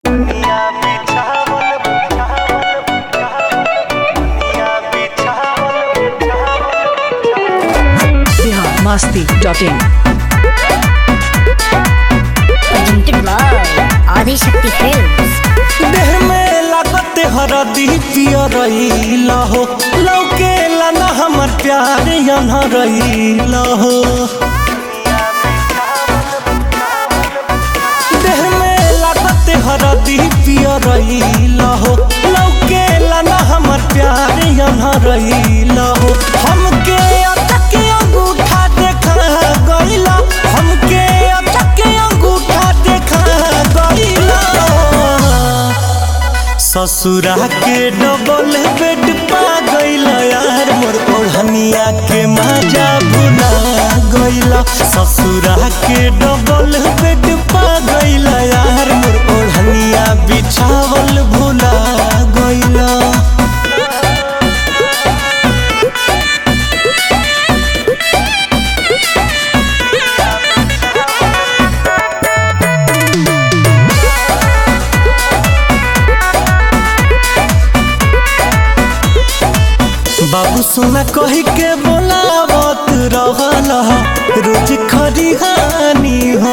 masti.in Presented by Adishakti films. देह में लागत हरदी पियरइला हो, लौकेला ना हमर प्यार अनहरइला हो। देह में लागत हरदी पियरइला हो, लौकेला ना हमर प्यार अनहरइला हो। हमके अटक अंगूठा देखा गइला, हमके अटक अंगूठा देखा गइला। ससुरा के डबल बेड पा गइला यार, मोर ओढ़निया के मजा भुला गइला। ससुरा के डबल बेड पा गइला यार, मोर ओढ़निया बिछावल भुला गइला। बाबू सुना कही के बोलावत रहला, रोज खरिहानी हो।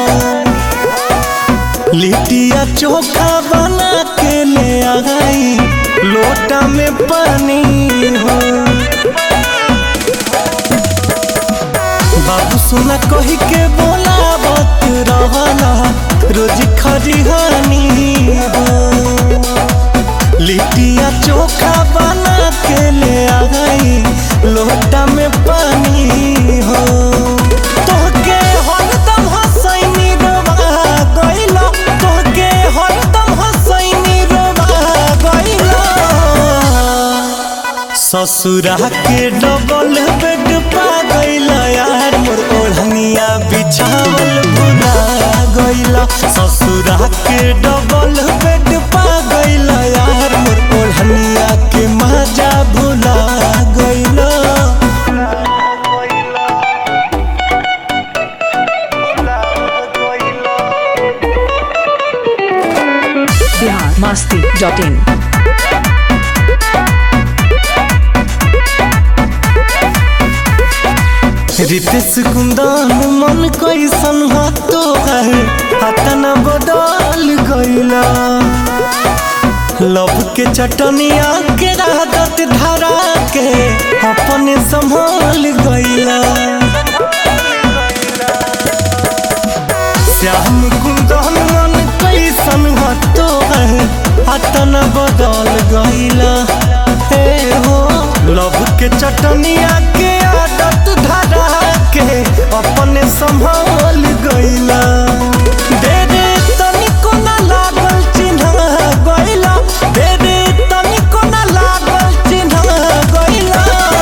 लिट्टिया चोखा बना के ले आई, लोटा में पानी हो। बाबू सुना कही के बोलावत रहला, रोज खरिहानी हो। लिट्टिया चोखा बना के ले आई, लोटा में पानी हो। तोहके हरदम हंसैनी रोवा गइला, तोहके हरदम हंसैनी रोवा गइला। ससुरा के डबल बेड पा गइला यार, मोर ओढ़निया बिछावल भुला गइला। ससुरा के डबल बेड पा गइला यार, मोर ओढ़निया के मजा भुला गइला। masti.in रितेश कुंदन मन कैसन हो तोहर, हतना बदल गइला। लव के चटनिया के आदत धरा के अपने संभाल गइला। श्याम कुंदन मन कैसन हो तोहर, हतना बदल गइला। हे हो लव के चटनिया के आदत धरा के अपने संभाल गइला। दे दे तनिको ना लागल चिन्हा गइला, दे दे तनिको ना लागल चिन्हा गइला।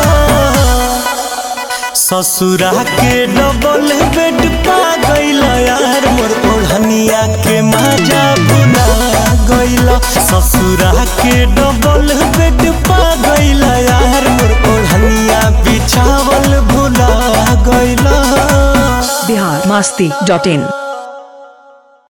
ससुरा के डबल बेड पा गइला यार, मोर ओढ़निया के मजा भुला गइला। ससुरा के डबल बेड पा गइला यार, मोर ओढ़निया बिछावल भुला गइला। biharmasti.in